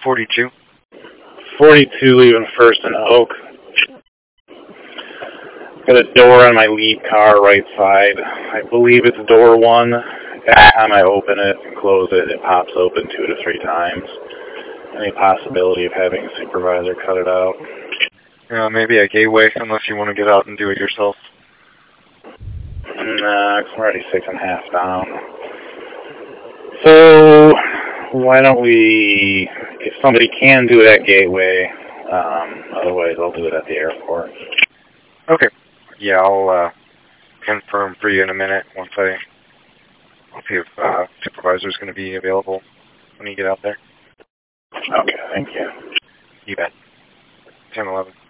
42. 42 leaving First and Oak. Got a door on my lead car right side. I believe it's door 1. Every time I open it and close it, it pops open 2 to 3 times. Any possibility of having a supervisor cut it out? Maybe a gateway, unless you want to get out and do it yourself. Nah, I'm already 6.5 down. So, why don't we, if somebody can do it at Gateway, otherwise I'll do it at the airport. Okay. Yeah, I'll confirm for you in a minute once I'll see if supervisor's going to be available when you get out there. Okay, thank you. You bet. 10-11.